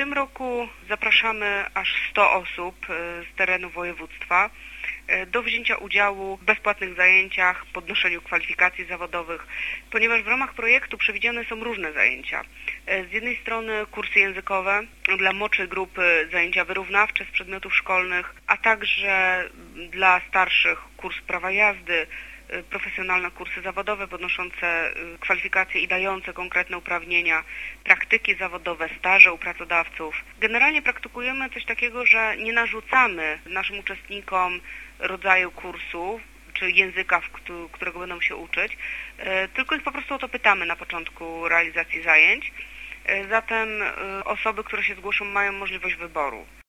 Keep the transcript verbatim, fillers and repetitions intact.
tym roku zapraszamy aż sto osób z terenu województwa do wzięcia udziału w bezpłatnych zajęciach, podnoszeniu kwalifikacji zawodowych, ponieważ w ramach projektu przewidziane są różne zajęcia. Z jednej strony kursy językowe, dla młodszej grupy zajęcia wyrównawcze z przedmiotów szkolnych, a także dla starszych kurs prawa jazdy, profesjonalne kursy zawodowe podnoszące kwalifikacje i dające konkretne uprawnienia, praktyki zawodowe, staże u pracodawców. Generalnie praktykujemy coś takiego, że nie narzucamy naszym uczestnikom rodzaju kursu czy języka, którego będą się uczyć, tylko ich po prostu o to pytamy na początku realizacji zajęć. Zatem osoby, które się zgłoszą, mają możliwość wyboru.